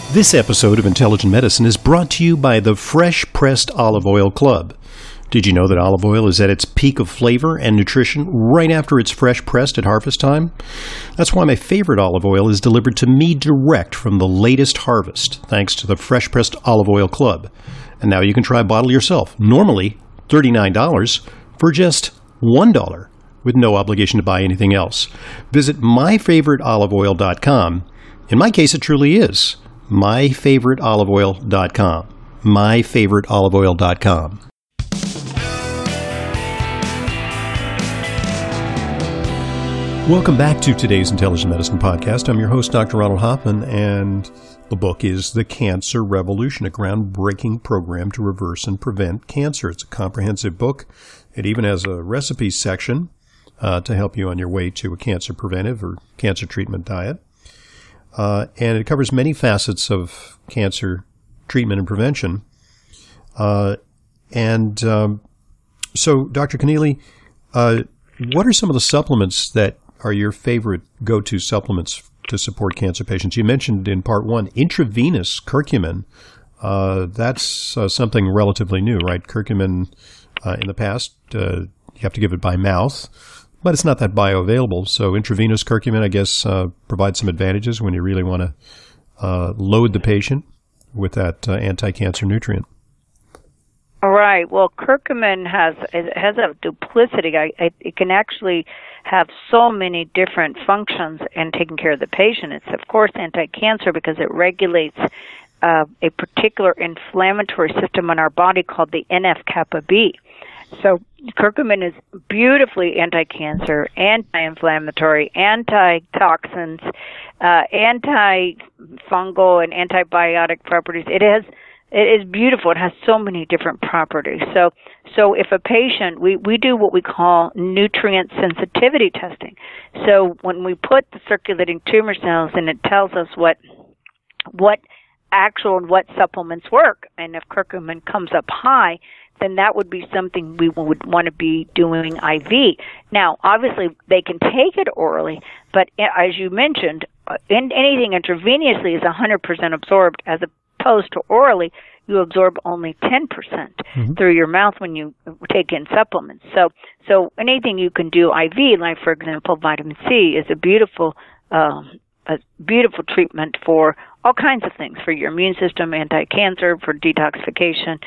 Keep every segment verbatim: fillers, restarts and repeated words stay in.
This episode of Intelligent Medicine is brought to you by the Fresh Pressed Olive Oil Club. Did you know that olive oil is at its peak of flavor and nutrition right after it's fresh pressed at harvest time? That's why my favorite olive oil is delivered to me direct from the latest harvest, thanks to the Fresh Pressed Olive Oil Club. And now you can try a bottle yourself, normally thirty-nine dollars, for just one dollar, with no obligation to buy anything else. Visit my favorite olive oil dot com. In my case, it truly is my favorite olive oil dot com. my favorite olive oil dot com. Welcome back to today's Intelligent Medicine Podcast. I'm your host, Doctor Ronald Hoffman, and the book is The Cancer Revolution, a groundbreaking program to reverse and prevent cancer. It's a comprehensive book. It even has a recipe section uh, to help you on your way to a cancer preventive or cancer treatment diet. Uh, and it covers many facets of cancer treatment and prevention. Uh, and um, so, Doctor Connealy, uh, what are some of the supplements that are your favorite go-to supplements to support cancer patients? You mentioned in part one, intravenous curcumin. Uh, that's uh, something relatively new, right? Curcumin uh, in the past, uh, you have to give it by mouth, but it's not that bioavailable. So intravenous curcumin, I guess, uh, provides some advantages when you really want to uh, load the patient with that uh, anti-cancer nutrient. All right. Well, curcumin has it has a duplicity. I, I, it can actually have so many different functions in taking care of the patient. It's, of course, anti-cancer because it regulates uh, a particular inflammatory system in our body called the N F kappa B. So curcumin is beautifully anti-cancer, anti-inflammatory, anti-toxins, uh, anti-fungal, and antibiotic properties. It has It is beautiful. It has so many different properties. So, so if a patient, we, we do what we call nutrient sensitivity testing. So when we put the circulating tumor cells in, it tells us what, what actual and what supplements work. And if curcumin comes up high, then that would be something we would want to be doing I V. Now, obviously, they can take it orally, but as you mentioned, in, anything intravenously is one hundred percent absorbed as a opposed to orally, you absorb only ten percent mm-hmm. through your mouth when you take in supplements. So, so anything you can do I V, like for example, vitamin C, is a beautiful, um, a beautiful treatment for all kinds of things, for your immune system, anti-cancer, for detoxification,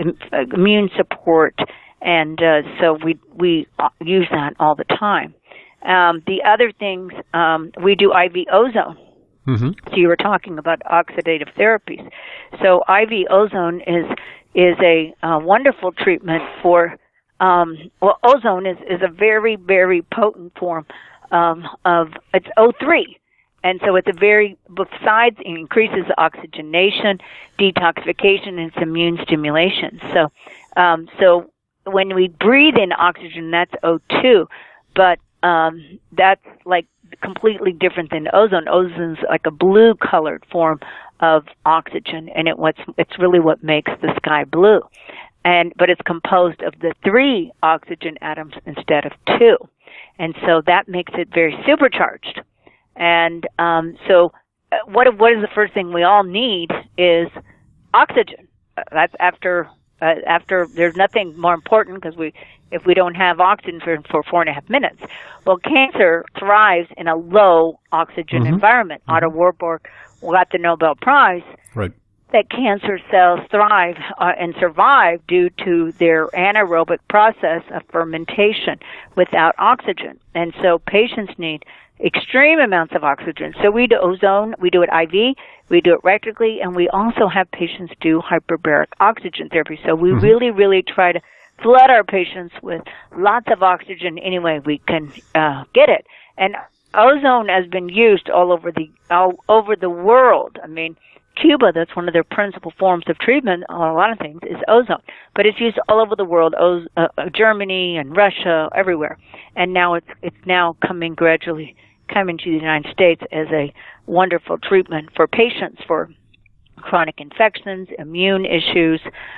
immune support, and uh, so we we use that all the time. Um, the other things, um, we do I V ozone. Mm-hmm. So you were talking about oxidative therapies. So I V ozone is is a uh, wonderful treatment for, um, well, ozone is, is a very, very potent form um, of, it's O three. And so it's a very, besides it increases oxygenation, detoxification, and it's immune stimulation. So, um, so when we breathe in oxygen, that's O two, but um, that's like completely different than ozone. Ozone's like a blue-colored form of oxygen, and it what's it's really what makes the sky blue. And but it's composed of the three oxygen atoms instead of two, and so that makes it very supercharged. And um, so, what what is the first thing we all need is oxygen. That's after uh, after there's nothing more important because we. If we don't have oxygen for, for four and a half minutes. Well, cancer thrives in a low oxygen mm-hmm. environment. Mm-hmm. Otto Warburg got the Nobel Prize. Right. That cancer cells thrive uh, and survive due to their anaerobic process of fermentation without oxygen. And so patients need extreme amounts of oxygen. So we do ozone, we do it I V, we do it rectally, and we also have patients do hyperbaric oxygen therapy. So we mm-hmm. really, really try to flood our patients with lots of oxygen any way we can uh, get it. And ozone has been used all over the all over the world. I mean, Cuba, that's one of their principal forms of treatment on a lot of things, is ozone. But it's used all over the world, Oz- uh, Germany and Russia, everywhere. And now it's it's now coming gradually coming to the United States as a wonderful treatment for patients for chronic infections, immune issues,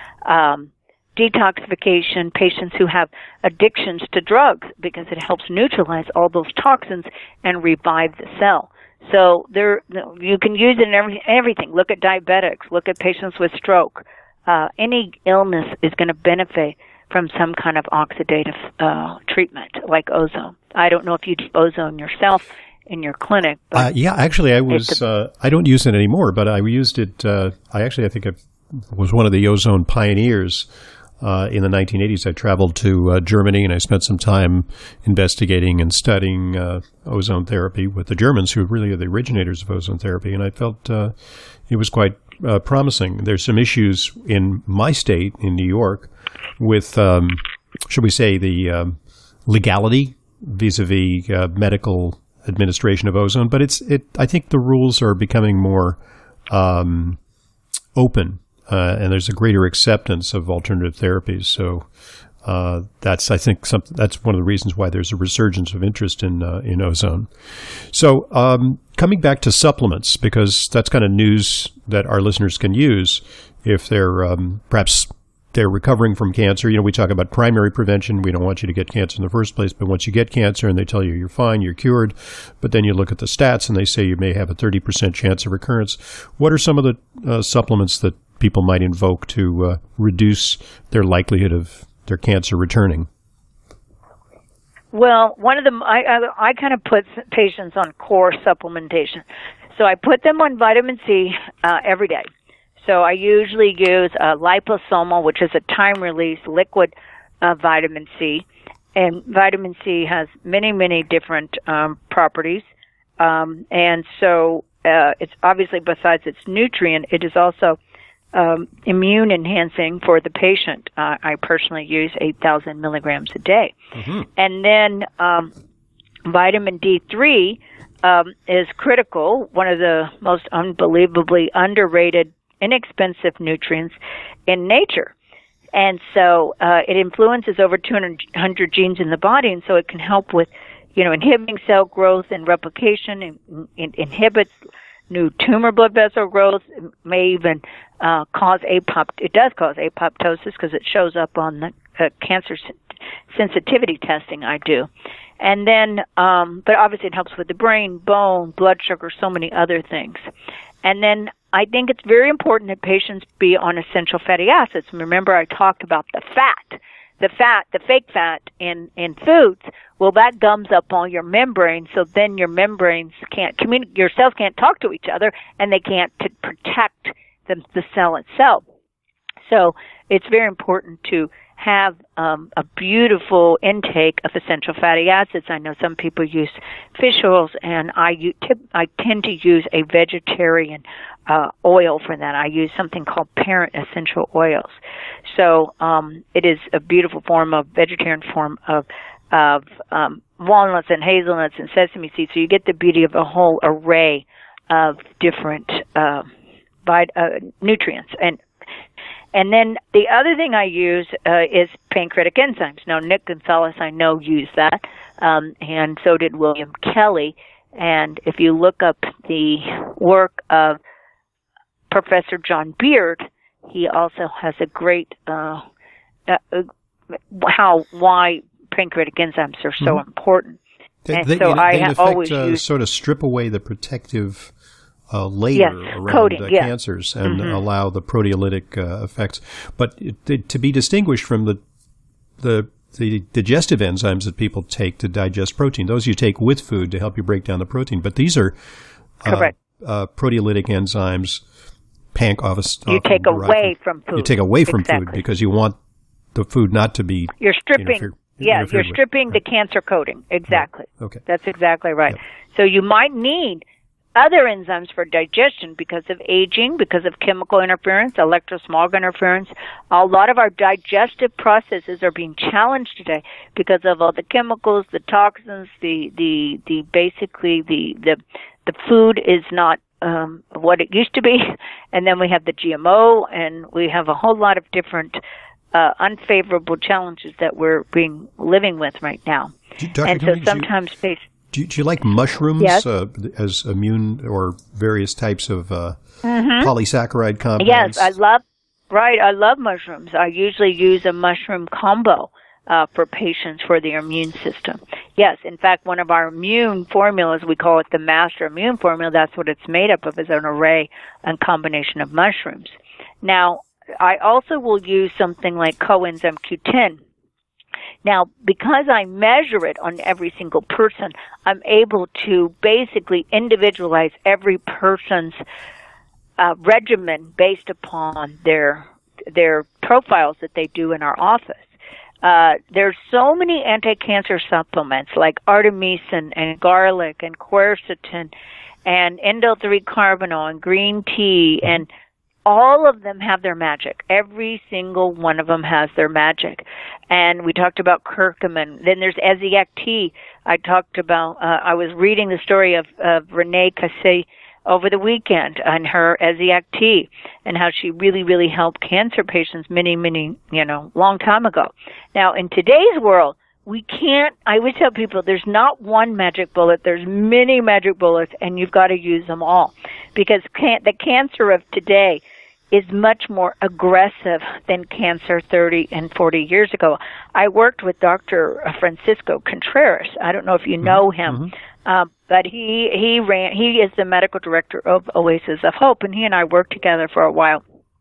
um, detoxification, patients who have addictions to drugs, because it helps neutralize all those toxins and revive the cell. So there, you can use it in every, everything. Look at diabetics. Look at patients with stroke. Uh, any illness is going to benefit from some kind of oxidative uh, treatment, like ozone. I don't know if you do ozone yourself in your clinic. But uh, yeah, actually, I was. A, uh, I don't use it anymore, but I used it. Uh, I actually, I think I was one of the ozone pioneers. Uh, in the nineteen eighties, I traveled to uh, Germany, and I spent some time investigating and studying uh, ozone therapy with the Germans, who really are the originators of ozone therapy, and I felt uh, it was quite uh, promising. There's some issues in my state, in New York, with, um, should we say, the um, legality vis-a-vis uh, medical administration of ozone, but it's it. I think the rules are becoming more um, open. Uh, and there's a greater acceptance of alternative therapies. So uh, that's, I think, some, that's one of the reasons why there's a resurgence of interest in uh, in ozone. So um, coming back to supplements, because that's kind of news that our listeners can use if they're um, perhaps they're recovering from cancer. You know, we talk about primary prevention. We don't want you to get cancer in the first place, but once you get cancer and they tell you you're fine, you're cured, but then you look at the stats and they say you may have a thirty percent chance of recurrence. What are some of the uh, supplements that people might invoke to uh, reduce their likelihood of their cancer returning? Well, one of them, I, I, I kind of put patients on core supplementation. So I put them on vitamin C uh, every day. So I usually use uh, liposomal, which is a time-release liquid uh, vitamin C. And vitamin C has many, many different um, properties. Um, and so uh, it's obviously, besides its nutrient, it is also Um, immune enhancing for the patient. Uh, I personally use eight thousand milligrams a day. Mm-hmm. And then um, vitamin D three um, is critical, one of the most unbelievably underrated, inexpensive nutrients in nature. And so uh, it influences over two hundred genes in the body, and so it can help with, you know, inhibiting cell growth and replication, and, and inhibits new tumor blood vessel growth. It may even uh, cause apop. It does cause apoptosis because it shows up on the uh, cancer sensitivity testing I do. And then, um, but obviously it helps with the brain, bone, blood sugar, so many other things. And then I think it's very important that patients be on essential fatty acids. Remember, I talked about the fat. The fat, the fake fat in, in foods, well, that gums up all your membranes, so then your membranes can't communicate, your cells can't talk to each other, and they can't t- protect the, the cell itself. So it's very important to have um, a beautiful intake of essential fatty acids. I know some people use fish oils, and I, u- t- I tend to use a vegetarian uh, oil for that. I use something called Parent Essential Oils. So um, it is a beautiful form of, vegetarian form of of um, walnuts and hazelnuts and sesame seeds. So you get the beauty of a whole array of different uh, vit- uh, nutrients. And And then the other thing I use uh, is pancreatic enzymes. Now, Nick Gonzalez, I know, used that, um, and so did William Kelly. And if you look up the work of Professor John Beard, he also has a great uh, uh, how why pancreatic enzymes are so mm-hmm. important. They, and they, so they, I they ha- affect, always uh, use sort of strip away the protective Uh, layer yes, around coating, uh, yes. cancers and mm-hmm. allow the proteolytic uh, effects. But it, it, to be distinguished from the, the the digestive enzymes that people take to digest protein, those you take with food to help you break down the protein. But these are uh, correct uh, proteolytic enzymes. Panc office you take away from, from food. You take away from exactly. food because you want the food not to be. You're stripping. Interfere, yeah, you're with. stripping right. the cancer coating. Exactly. Right. Okay, that's exactly right. Yep. So you might need other enzymes for digestion because of aging, because of chemical interference, electrosmog interference. A lot of our digestive processes are being challenged today because of all the chemicals, the toxins, the the, the basically the, the the food is not um, what it used to be, and then we have the G M O, and we have a whole lot of different uh, unfavorable challenges that we're being living with right now. Doctor And so Cummings, sometimes you- patients. Do you, do you like mushrooms yes. uh, as immune or various types of uh, mm-hmm. polysaccharide compounds? Yes, I love, right, I love mushrooms. I usually use a mushroom combo uh, for patients for their immune system. Yes, in fact, one of our immune formulas, we call it the Master Immune Formula. That's what it's made up of, is an array and combination of mushrooms. Now, I also will use something like coenzyme Q ten. Now, because I measure it on every single person, I'm able to basically individualize every person's uh, regimen based upon their their profiles that they do in our office. Uh, there's so many anti-cancer supplements like artemisinin and garlic and quercetin and indole three carbinol and green tea, and all of them have their magic. Every single one of them has their magic. And we talked about curcumin. Then there's Eziac tea. I talked about, uh, I was reading the story of, of Renee Cassé over the weekend on her Eziac tea and how she really, really helped cancer patients many, many, you know, long time ago. Now, in today's world, we can't, I would tell people there's not one magic bullet, there's many magic bullets, and you've got to use them all. Because can, the cancer of today is much more aggressive than cancer thirty and forty years ago. I worked with Doctor Francisco Contreras. I don't know if you know him. Mm-hmm. Um, but he he ran. He is the medical director of Oasis of Hope, and he and I worked together for a while.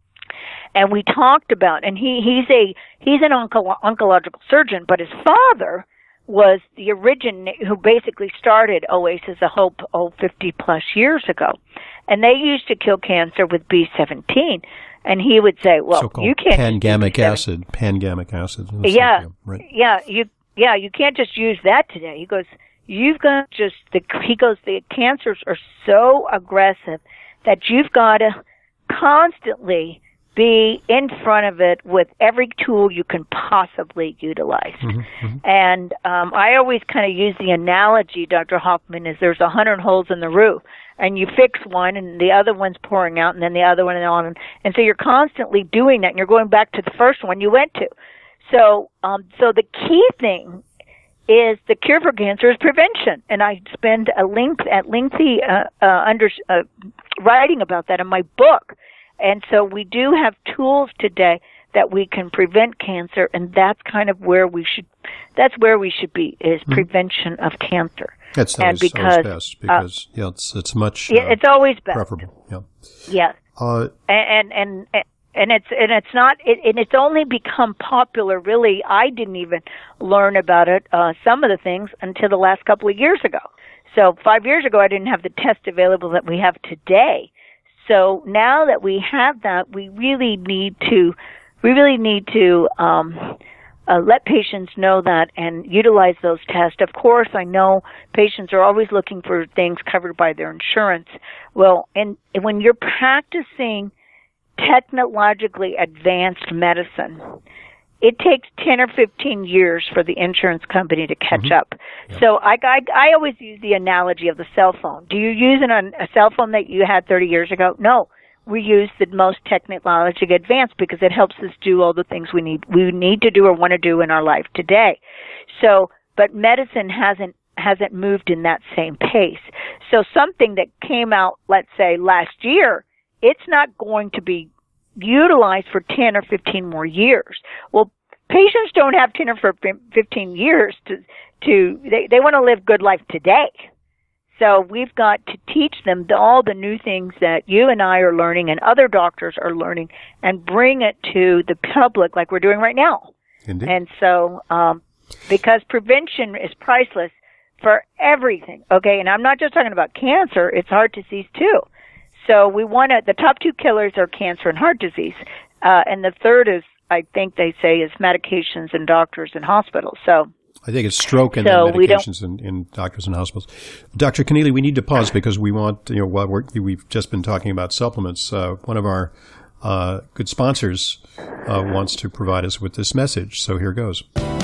And we talked about, and he he's a he's an onco- oncological surgeon, but his father was the origin who basically started Oasis of Hope oh fifty plus years ago, and they used to kill cancer with B seventeen. And he would say, "Well, So-called you can't pangamic acid, pangamic acid." Yeah, right. yeah, you yeah you can't just use that today." He goes, You've got just the, he goes, the cancers are so aggressive that you've got to constantly be in front of it with every tool you can possibly utilize. Mm-hmm, mm-hmm. And um, I always kind of use the analogy, Doctor Hoffman, is there's a hundred holes in the roof, and you fix one, and the other one's pouring out, and then the other one, and on. And so you're constantly doing that, and you're going back to the first one you went to. So, um, so the key thing is the cure for cancer is prevention, and I spend a length at lengthy uh, uh, under uh, writing about that in my book. And so we do have tools today that we can prevent cancer, and that's kind of where we should. That's where we should be, is mm-hmm. prevention of cancer. That's always, because, always best because uh, yeah, it's it's much uh, it's always best. Preferable. Yeah. Yes. Uh, and and. and And it's and it's not it, and it's only become popular. Really, I didn't even learn about it. Uh, some of the things until the last couple of years ago. So five years ago, I didn't have the test available that we have today. So now that we have that, we really need to we really need to um, uh, let patients know that and utilize those tests. Of course, I know patients are always looking for things covered by their insurance. Well, and when you're practicing technologically advanced medicine, it takes ten or fifteen years for the insurance company to catch mm-hmm. up. Yeah. So I, I, I always use the analogy of the cell phone. Do you use an, a cell phone that you had thirty years ago? No. We use the most technologically advanced because it helps us do all the things we need we need to do or want to do in our life today. So, but medicine hasn't hasn't moved in that same pace. So something that came out, let's say, last year, it's not going to be utilized for ten or fifteen more years. Well, patients don't have ten or fifteen years to, to they, they want to live good life today. So we've got to teach them the, all the new things that you and I are learning and other doctors are learning and bring it to the public like we're doing right now. Indeed. And so, um, because prevention is priceless for everything, okay? And I'm not just talking about cancer, it's heart disease too. So we want to, the top two killers are cancer and heart disease. Uh, and the third is, I think they say, is medications in doctors and hospitals. So I think it's stroke and so then medications in, in doctors and hospitals. Doctor Keneally, we need to pause because we want, you know, while we're, we've just been talking about supplements, uh, one of our uh, good sponsors uh, wants to provide us with this message. So here goes.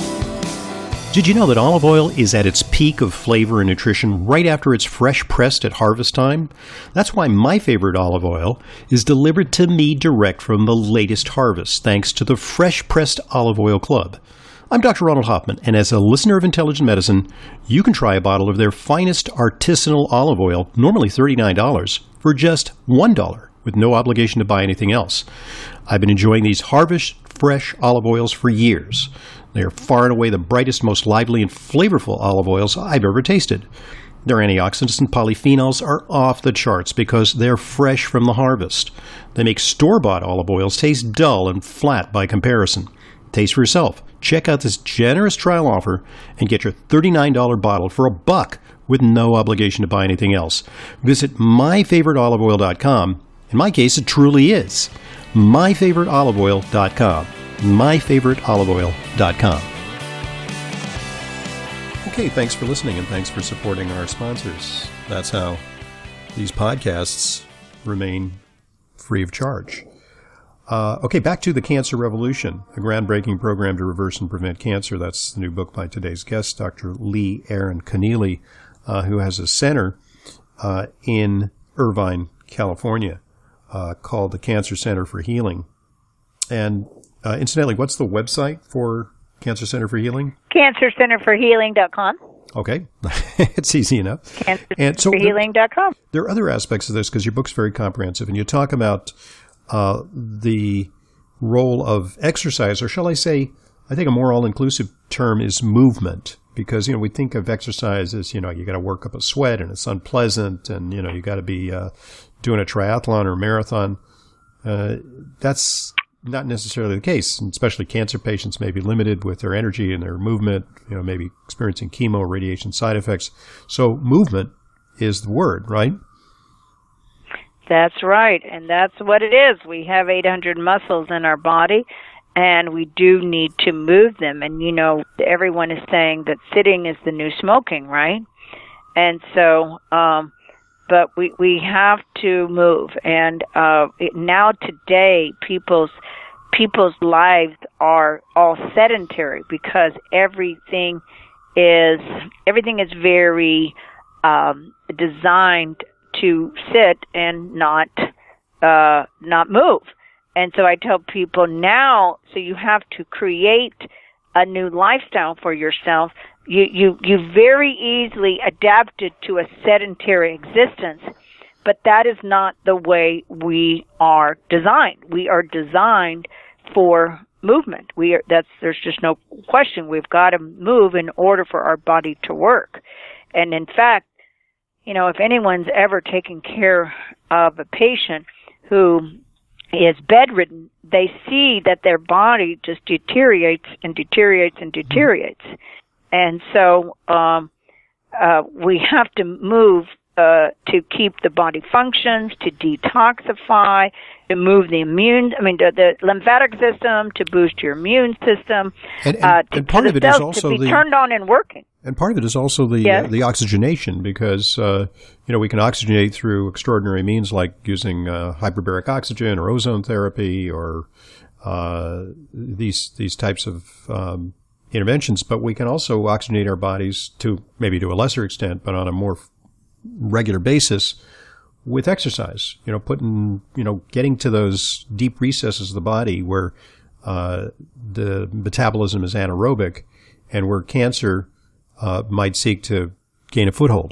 Did you know that olive oil is at its peak of flavor and nutrition right after it's fresh pressed at harvest time? That's why my favorite olive oil is delivered to me direct from the latest harvest, thanks to the Fresh Pressed Olive Oil Club. I'm Doctor Ronald Hoffman, and as a listener of Intelligent Medicine, you can try a bottle of their finest artisanal olive oil, normally thirty-nine dollars, for just one dollar, with no obligation to buy anything else. I've been enjoying these harvest fresh olive oils for years. They are far and away the brightest, most lively, and flavorful olive oils I've ever tasted. Their antioxidants and polyphenols are off the charts because they're fresh from the harvest. They make store-bought olive oils taste dull and flat by comparison. Taste for yourself. Check out this generous trial offer and get your thirty-nine dollars bottle for a buck with no obligation to buy anything else. Visit my favorite olive oil dot com. In my case, it truly is. my favorite olive oil dot com. my favorite olive oil dot com. Okay, thanks for listening and thanks for supporting our sponsors. That's how these podcasts remain free of charge. Uh, okay, back to The Cancer Revolution, a groundbreaking program to reverse and prevent cancer. That's the new book by today's guest, Doctor Lee Aaron Keneally, uh, who has a center uh, in Irvine, California, uh, called the Cancer Center for Healing. And uh, incidentally, what's the website for Cancer Center for Healing? cancer center for healing dot com. Okay. It's easy enough. cancer center for healing dot com. So there, there are other aspects of this because your book's very comprehensive, and you talk about uh, the role of exercise, or shall I say, I think a more all-inclusive term is movement, because, you know, we think of exercise as, you know, you got to work up a sweat and it's unpleasant, and, you know, you got to be uh, doing a triathlon or a marathon. Uh, that's not necessarily the case, and especially cancer patients may be limited with their energy and their movement, you know, maybe experiencing chemo, radiation side effects. So movement is the word, right? That's right, and that's what it is. We have eight hundred muscles in our body, and we do need to move them. And, you know, everyone is saying that sitting is the new smoking, right? And so, um, but we, we have to move. And uh, it, now today, people's people's lives are all sedentary because everything is everything is very um, designed to sit and not uh, not move. And so I tell people now, so you have to create a new lifestyle for yourself. You, you, you very easily adapted to a sedentary existence, but that is not the way we are designed. We are designed for movement. We are, that's, there's just no question. We've got to move in order for our body to work. And in fact, you know, if anyone's ever taken care of a patient who is bedridden, they see that their body just deteriorates and deteriorates and deteriorates. And so um, uh, we have to move uh, to keep the body functions, to detoxify, to move the immune, I mean, the, the lymphatic system, to boost your immune system, and, and, uh, to, and part to of it cells is also to be the, turned on and working. And part of it is also the yes. uh, the oxygenation, because uh, you know, we can oxygenate through extraordinary means like using uh, hyperbaric oxygen or ozone therapy or uh, these these types of um, interventions. But we can also oxygenate our bodies to maybe to a lesser extent, but on a more regular basis with exercise. You know, putting you know getting to those deep recesses of the body where uh, the metabolism is anaerobic and where cancer Uh, might seek to gain a foothold.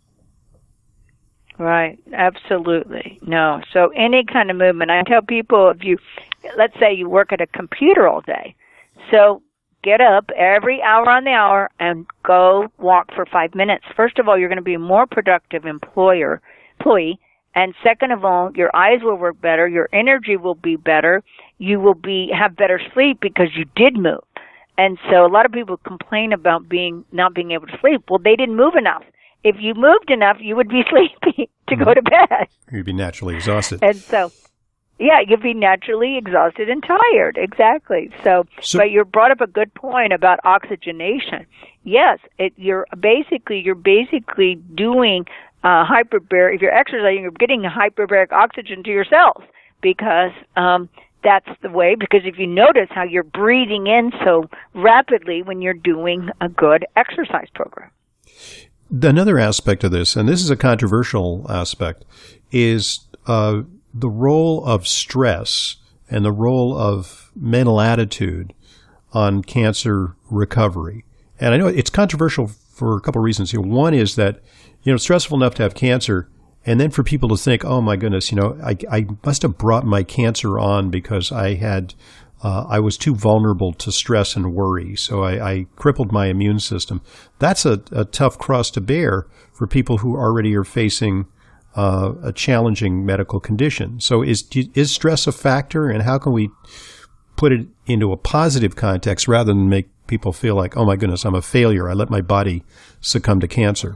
Right, absolutely. No, so any kind of movement. I tell people, if you, let's say you work at a computer all day, so get up every hour on the hour and go walk for five minutes. First of all, you're going to be a more productive employer, employee, and second of all, your eyes will work better, your energy will be better, you will be have better sleep because you did move. And so a lot of people complain about being not being able to sleep. Well, they didn't move enough. If you moved enough, you would be sleepy to go to bed. You'd be naturally exhausted. And so, yeah, you'd be naturally exhausted and tired. Exactly. So, so but you brought up a good point about oxygenation. Yes, it, you're basically you're basically doing uh, hyperbaric. If you're exercising, you're getting hyperbaric oxygen to your cells because. Um, That's the way, because if you notice how you're breathing in so rapidly when you're doing a good exercise program. Another aspect of this, and this is a controversial aspect, is uh, the role of stress and the role of mental attitude on cancer recovery. And I know it's controversial for a couple of reasons here. One is that, you know, it's stressful enough to have cancer, and then for people to think, oh, my goodness, you know, I, I must have brought my cancer on because I had uh, I was too vulnerable to stress and worry, so I, I crippled my immune system. That's a, a tough cross to bear for people who already are facing uh, a challenging medical condition. So is is stress a factor, and how can we put it into a positive context rather than make people feel like, oh my goodness, I'm a failure, I let my body succumb to cancer?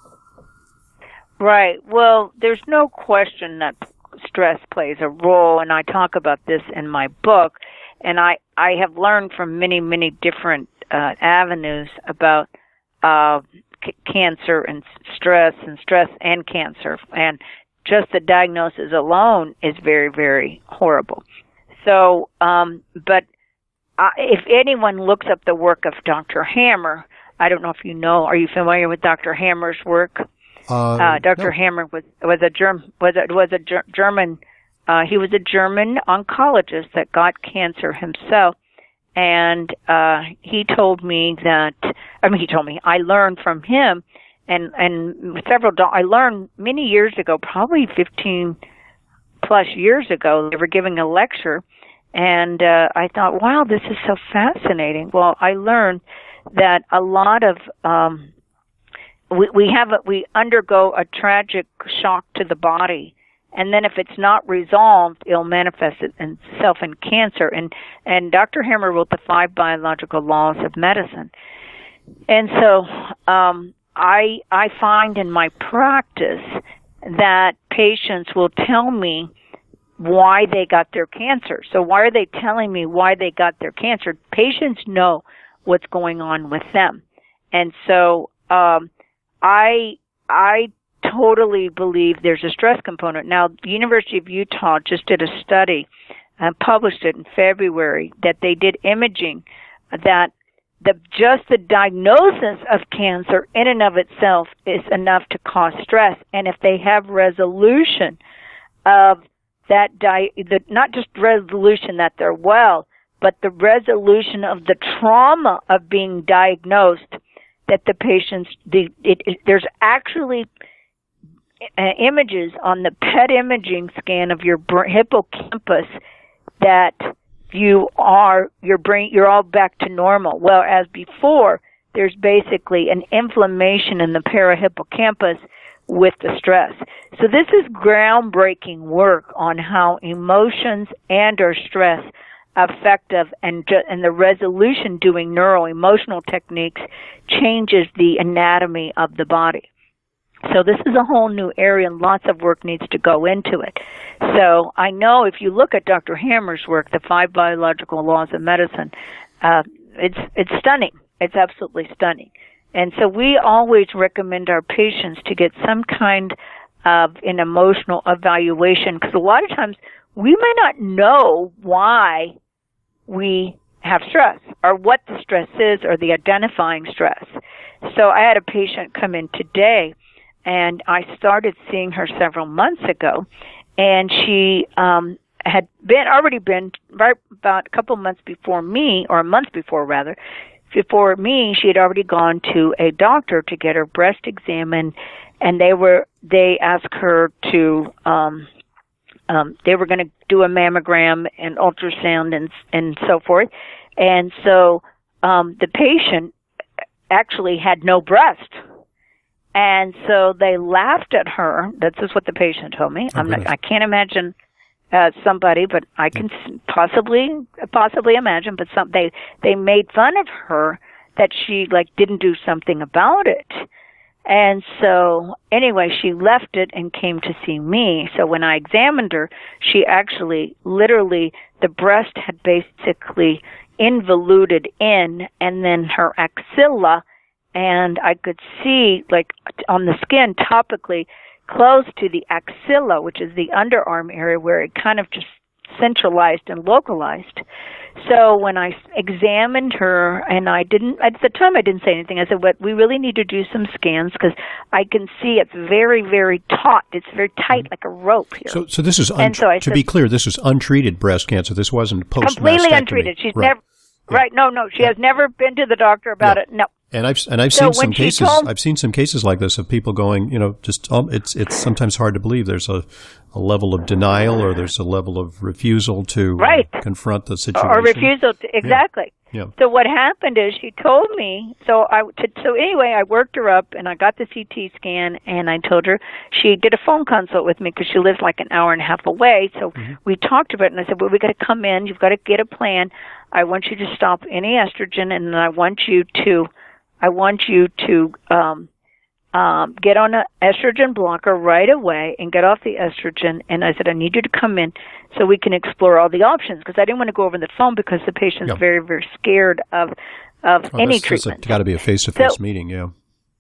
Right. Well, there's no question that stress plays a role, and I talk about this in my book, and I, I have learned from many, many different uh, avenues about uh, c- cancer and stress and stress and cancer, and just the diagnosis alone is very, very horrible. So, um, but uh, if anyone looks up the work of Doctor Hammer, I don't know if you know, are you familiar with Doctor Hammer's work? Uh, uh, Doctor no. Hammer was was a Germ was a, was a ger- German. Uh, he was a German oncologist that got cancer himself, and uh, he told me that. I mean, he told me I learned from him, and and several. Do- I learned many years ago, probably fifteen plus years ago. They were giving a lecture, and uh, I thought, wow, this is so fascinating. Well, I learned that a lot of um, We, we have a, we undergo a tragic shock to the body, and then if it's not resolved, it'll manifest itself in cancer. And and Doctor Hammer wrote the Five Biological Laws of Medicine. And so um, I I find in my practice that patients will tell me why they got their cancer. So why are they telling me why they got their cancer? Patients know what's going on with them, and so. Um, I I totally believe there's a stress component. Now, the University of Utah just did a study and published it in February that they did imaging that the just the diagnosis of cancer in and of itself is enough to cause stress. And if they have resolution of that, di- the, not just resolution that they're well, but the resolution of the trauma of being diagnosed, that the patients, the, it, it, there's actually uh, images on the P E T imaging scan of your br- hippocampus that you are, your brain, you're all back to normal. Well, as before, there's basically an inflammation in the parahippocampus with the stress. So this is groundbreaking work on how emotions and or stress effective and and the resolution doing neuro-emotional techniques changes the anatomy of the body. So this is a whole new area, and lots of work needs to go into it. So I know if you look at Doctor Hammer's work, the Five Biological Laws of Medicine, uh, it's it's stunning. It's absolutely stunning. And so we always recommend our patients to get some kind of an emotional evaluation, because a lot of times we may not know why we have stress or what the stress is or the identifying stress. So I had a patient come in today, and I started seeing her several months ago, and she um, had been already been right about a couple months before me, or a month before rather, before me, she had already gone to a doctor to get her breast examined, and they were they asked her to um, Um, they were going to do a mammogram and ultrasound and and so forth. And so um, the patient actually had no breast. And so they laughed at her. This is what the patient told me. I'm not, I can't imagine uh, somebody, but I can possibly possibly imagine. But some they they made fun of her that she like didn't do something about it. And so, anyway, she left it and came to see me. So when I examined her, she actually, literally, the breast had basically involuted in, and then her axilla, and I could see, like, on the skin, topically, close to the axilla, which is the underarm area where it kind of just centralized and localized. So when I examined her, and I didn't, at the time I didn't say anything, I said, "What we really need to do some scans, because I can see it's very, very taut. It's very tight, like a rope here." So, so this is, un- so to said, be clear, this is untreated breast cancer. This wasn't post-mastectomy. Completely untreated. She's right. never, yeah. right, no, no, she yeah. has never been to the doctor about yeah. it. No, And I've and I've so seen some cases. Told, I've seen some cases like this of people going, you know, just um, it's it's sometimes hard to believe. There's a, a level of denial, or there's a level of refusal to right. uh, confront the situation, or refusal to exactly. Yeah. Yeah. So what happened is she told me. So I to, so anyway, I worked her up and I got the C T scan and I told her she did a phone consult with me because she lives like an hour and a half away. So mm-hmm. we talked about it and I said, well, we got to come in. You've got to get a plan. I want you to stop any estrogen and I want you to. I want you to um, um, get on an estrogen blocker right away and get off the estrogen. And I said, I need you to come in so we can explore all the options because I didn't want to go over the phone because the patient's yep. very, very scared of of oh, any that's, treatment. It's got to be a face-to-face so, meeting, yeah.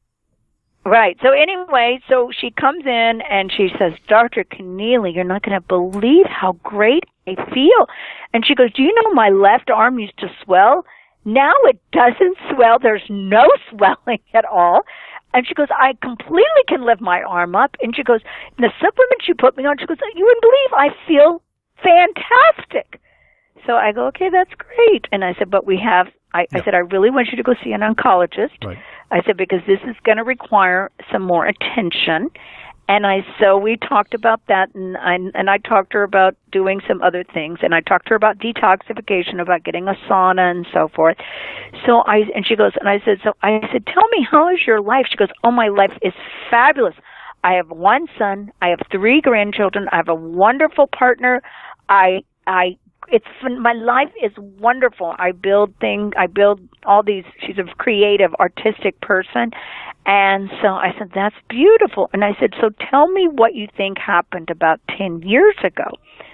Right. So anyway, so she comes in and she says, Doctor Keneally, you're not going to believe how great I feel. And she goes, do you know my left arm used to swell? Now it doesn't swell. There's no swelling at all. And she goes, I completely can lift my arm up. And she goes, the supplement you put me on, she goes, you wouldn't believe I feel fantastic. So I go, okay, that's great. And I said, but we have, I, yeah. I said, I really want you to go see an oncologist. Right. I said, because this is going to require some more attention. And I, so we talked about that, and I, and I talked to her about doing some other things, and I talked to her about detoxification, about getting a sauna and so forth. So I, and she goes, and I said, so I said, tell me, how is your life? She goes, oh, my life is fabulous. I have one son, I have three grandchildren, I have a wonderful partner. I, I, it's my life is wonderful. I build things, I build all these. She's a creative, artistic person. And so I said, that's beautiful. And I said, so tell me what you think happened about ten years ago.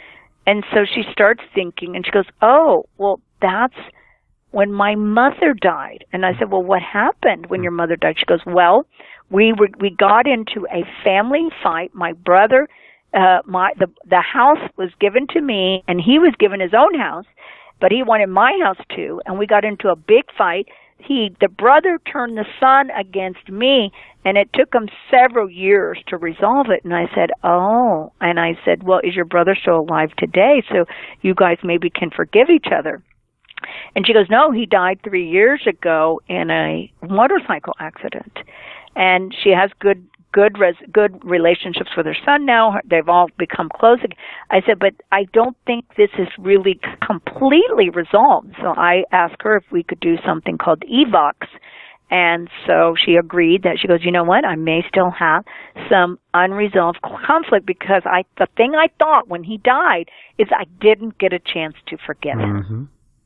And so she starts thinking, and she goes, oh, well, that's when my mother died. And I said, well, what happened when your mother died? She goes, well, we were, we got into a family fight. My brother, uh, my, the, the house was given to me, and he was given his own house, but he wanted my house too. And we got into a big fight. He, the brother turned the son against me, and it took him several years to resolve it. And I said, oh, and I said, well, is your brother still alive today? So you guys maybe can forgive each other. And she goes, no, he died three years ago in a motorcycle accident. And she has good, good, res, good relationships with her son now. They've all become close. I said, but I don't think this is really completely resolved. So I asked her if we could do something called Evox. And so she agreed that she goes, you know what, I may still have some unresolved conflict because I, the thing I thought when he died is I didn't get a chance to forgive him. Mm-hmm.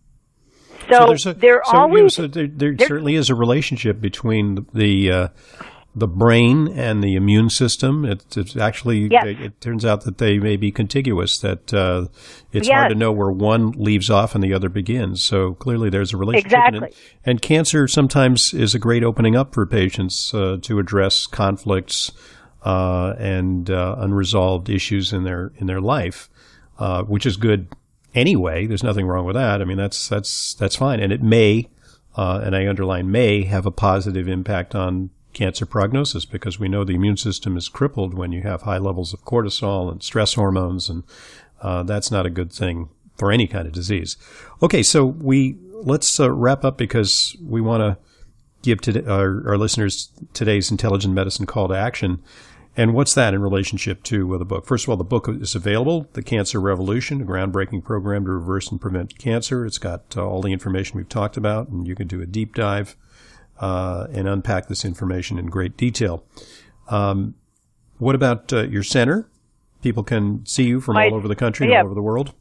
So, so, a, there so, always you know, so there, there certainly is a relationship between the uh, the brain and the immune system. It, it's actually yes. it, it turns out that they may be contiguous. That uh, it's yes. hard to know where one leaves off and the other begins. So clearly, there's a relationship. Exactly. And, and cancer sometimes is a great opening up for patients uh, to address conflicts uh, and uh, unresolved issues in their in their life, uh, which is good. Anyway, there's nothing wrong with that. I mean, that's that's that's fine, and it may, uh, and I underline may, have a positive impact on cancer prognosis because we know the immune system is crippled when you have high levels of cortisol and stress hormones, and uh, that's not a good thing for any kind of disease. Okay, so we let's uh, wrap up because we want to give to our, our listeners today's Intelligent Medicine call to action. And what's that in relationship to uh, the book? First of all, the book is available, The Cancer Revolution, a groundbreaking program to reverse and prevent cancer. It's got uh, all the information we've talked about, and you can do a deep dive uh, and unpack this information in great detail. Um, what about uh, your center? People can see you from I, all over the country and yeah. all over the world.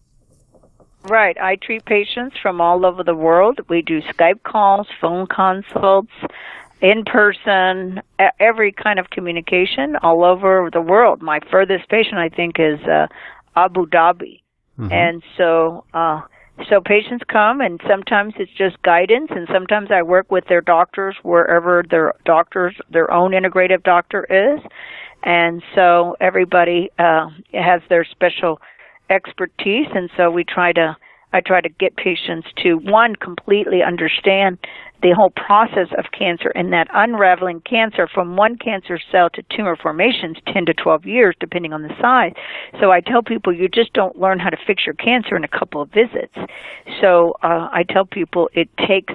Right. I treat patients from all over the world. We do Skype calls, phone consults, in person, every kind of communication all over the world. My furthest patient, I think, is uh, Abu Dhabi. Mm-hmm. And so uh, so patients come, and sometimes it's just guidance, and sometimes I work with their doctors wherever their doctors, their own integrative doctor is. And so everybody uh, has their special expertise, and so we try to I try to get patients to, one, completely understand the whole process of cancer and that unraveling cancer from one cancer cell to tumor formations, ten to twelve years, depending on the size. So I tell people you just don't learn how to fix your cancer in a couple of visits. So uh, I tell people it takes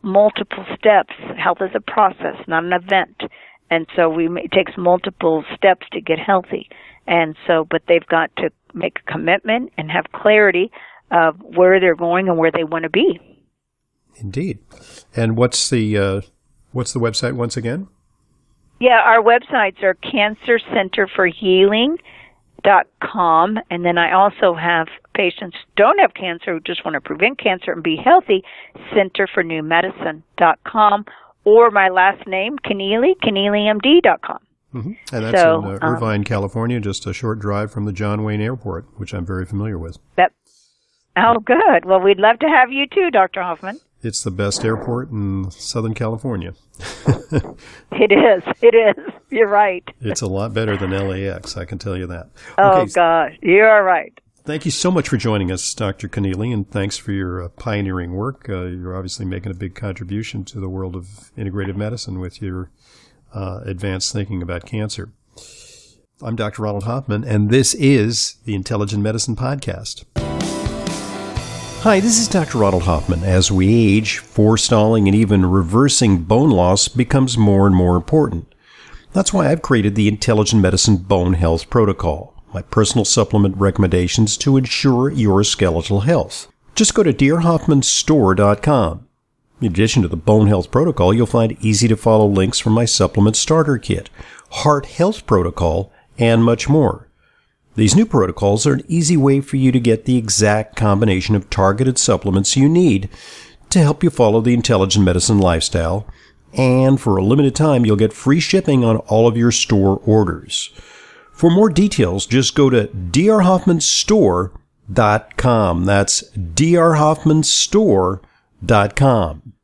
multiple steps. Health is a process, not an event. And so we it takes multiple steps to get healthy. And so, but they've got to make a commitment and have clarity of where they're going and where they want to be. Indeed. And what's the uh, what's the website once again? Yeah, our websites are cancer center for healing dot com, and then I also have patients who don't have cancer who just want to prevent cancer and be healthy, center for new medicine dot com, or my last name, Keneally, Keneally M D dot com. Mm-hmm. And that's so, in uh, Irvine, um, California, just a short drive from the John Wayne Airport, which I'm very familiar with. That, oh, good. Well, we'd love to have you too, Doctor Hoffman. It's the best airport in Southern California. It is. It is. You're right. It's a lot better than L A X, I can tell you that. Oh, okay. gosh. You're right. Thank you so much for joining us, Doctor Keneally, and thanks for your uh, pioneering work. Uh, you're obviously making a big contribution to the world of integrative medicine with your uh, advanced thinking about cancer. I'm Doctor Ronald Hoffman, and this is the Intelligent Medicine Podcast. Hi, this is Doctor Ronald Hoffman. As we age, forestalling and even reversing bone loss becomes more and more important. That's why I've created the Intelligent Medicine Bone Health Protocol, my personal supplement recommendations to ensure your skeletal health. Just go to dear hoffman store dot com. In addition to the Bone Health Protocol, you'll find easy-to-follow links from my Supplement Starter Kit, Heart Health Protocol, and much more. These new protocols are an easy way for you to get the exact combination of targeted supplements you need to help you follow the intelligent medicine lifestyle, and for a limited time, you'll get free shipping on all of your store orders. For more details, just go to dear hoffman store dot com. That's dear hoffman store dot com.